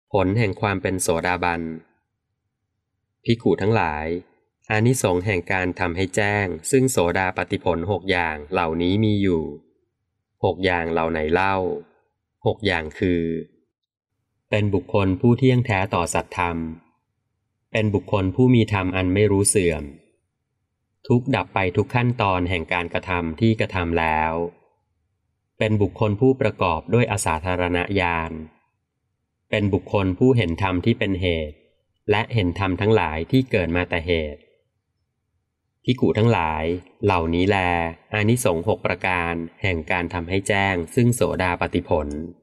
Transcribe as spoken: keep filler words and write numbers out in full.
ผลแห่งความเป็นโสดาบันภิกขุทั้งหลายอานิสงส์แห่งการทำให้แจ้งซึ่งโสดาปัตติผลหกอย่างเหล่านี้มีอยู่หกอย่างเหล่าไหนเล่าหกอย่างคือเป็นบุคคลผู้เที่ยงแท้ต่อสัตธรรมเป็นบุคคลผู้มีธรรมอันไม่รู้เสื่อมทุกข์ดับไปทุกขั้นตอนแห่งการกระทำที่กระทำแล้วเป็นบุคคลผู้ประกอบด้วยอสาธารณญาณเป็นบุคคลผู้เห็นธรรมที่เป็นเหตุและเห็นธรรมทั้งหลายที่เกิดมาแต่เหตุภิกขุทั้งหลายเหล่านี้แลอานิสงส์หกประการแห่งการทำให้แจ้งซึ่งโสดาปัตติผล